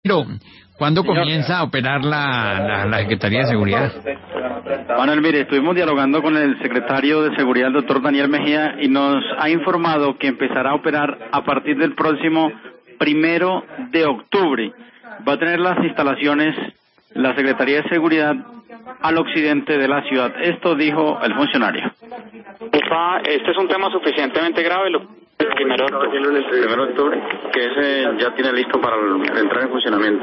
Pero, ¿cuándo comienza a operar la Secretaría de Seguridad? Manuel, mire, estuvimos dialogando con el secretario de Seguridad, el doctor Daniel Mejía, y nos ha informado que empezará a operar a partir del próximo 1 de octubre. Va a tener las instalaciones la Secretaría de Seguridad al occidente de la ciudad. Esto dijo el funcionario. Este es un tema suficientemente grave. El 1 de octubre, que ya tiene listo para entrar en funcionamiento.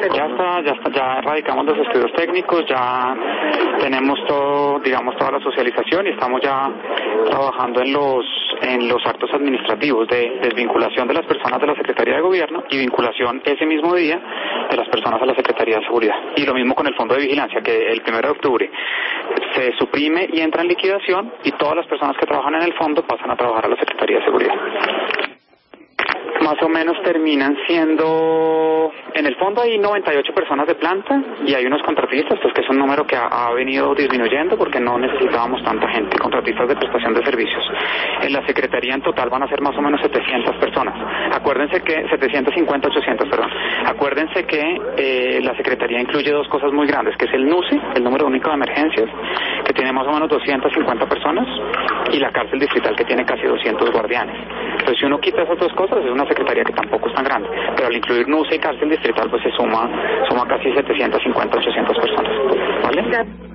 Ya radicamos los estudios técnicos, ya tenemos todo, digamos, toda la socialización y estamos ya trabajando en los actos administrativos de desvinculación de las personas de la Secretaría de Gobierno y vinculación ese mismo día de las personas a la Secretaría de Seguridad. Y lo mismo con el Fondo de Vigilancia, que el 1 de octubre se suprime y entra en liquidación y todas las personas que trabajan en el fondo pasan a trabajar a la Secretaría de Seguridad. Más o menos terminan siendo, en el fondo hay 98 personas de planta y hay unos contratistas, pues que es un número que ha venido disminuyendo porque no necesitábamos tanta gente, contratistas de prestación de servicios. En la Secretaría en total van a ser más o menos 700 personas. Acuérdense que, 750, 800, perdón. Acuérdense que la Secretaría incluye dos cosas muy grandes, que es el NUCE, el número único de emergencias, que tiene más o menos 250 personas, y la cárcel distrital, que tiene casi 200 guardianes. Entonces, si uno quita esas dos cosas, es una secretaría que tampoco es tan grande, pero al incluir NUCE y cárcel distrital, pues se suma casi 750, 800 personas, ¿vale?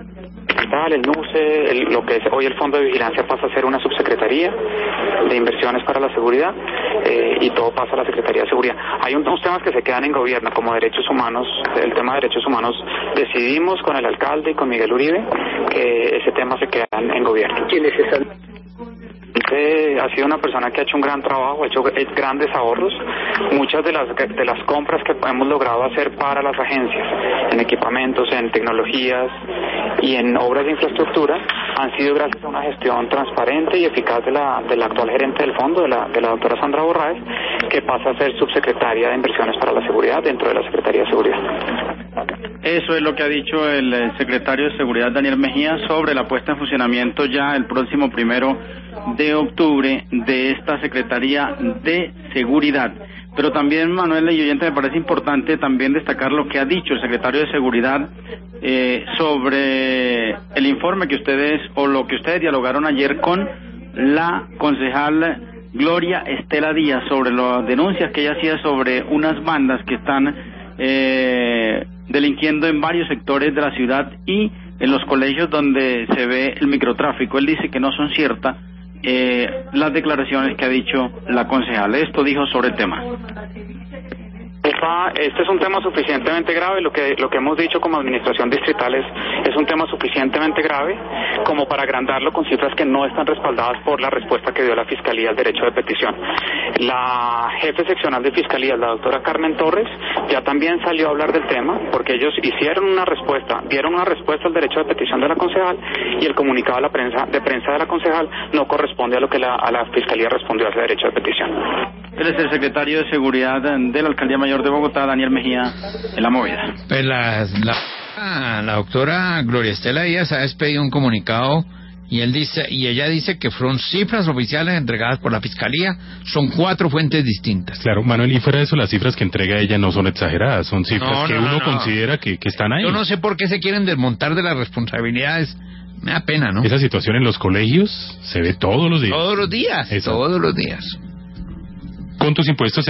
El NUCE, lo que es hoy el Fondo de Vigilancia pasa a ser una subsecretaría de inversiones para la seguridad y todo pasa a la Secretaría de Seguridad. Hay unos temas que se quedan en gobierno, como derechos humanos. El tema de derechos humanos decidimos con el alcalde y con Miguel Uribe que ese tema se queda en gobierno. ¿Quiénes están? Ha sido una persona que ha hecho un gran trabajo, ha hecho grandes ahorros. Muchas de las compras que hemos logrado hacer para las agencias, en equipamientos, en tecnologías y en obras de infraestructura, han sido gracias a una gestión transparente y eficaz de la actual gerente del fondo, de la doctora Sandra Borraes, que pasa a ser subsecretaria de Inversiones para la Seguridad dentro de la Secretaría de Seguridad. Eso es lo que ha dicho el secretario de Seguridad, Daniel Mejía, sobre la puesta en funcionamiento ya el próximo 1 de octubre de esta Secretaría de Seguridad. Pero también, Manuel y oyente, me parece importante también destacar lo que ha dicho el secretario de Seguridad sobre el informe que ustedes dialogaron ayer con la concejal Gloria Estela Díaz sobre las denuncias que ella hacía sobre unas bandas que están delinquiendo en varios sectores de la ciudad y en los colegios donde se ve el microtráfico. Él dice que no son ciertas las declaraciones que ha dicho la concejal. Esto dijo sobre el tema. Este es un tema suficientemente grave. Lo que hemos dicho como administración distrital es un tema suficientemente grave como para agrandarlo con cifras que no están respaldadas por la respuesta que dio la Fiscalía al derecho de petición. La jefe seccional de Fiscalía, la doctora Carmen Torres, ya también salió a hablar del tema porque ellos dieron una respuesta al derecho de petición de la concejal y el comunicado de prensa de la concejal no corresponde a lo que a la Fiscalía respondió a ese derecho de petición. Él es el secretario de Seguridad de la Alcaldía Mayor de Bogotá, Daniel Mejía, en La Movida. Pues la doctora Gloria Estela Díaz ha despedido un comunicado y ella dice que fueron cifras oficiales entregadas por la Fiscalía, son 4 fuentes distintas. Claro, Manuel, y fuera de eso, las cifras que entrega ella no son exageradas, son cifras que uno considera que están ahí. Yo no sé por qué se quieren desmontar de las responsabilidades. Me da pena, ¿no? Esa situación en los colegios se ve todos los días. Todos los días. ¿Cuántos impuestos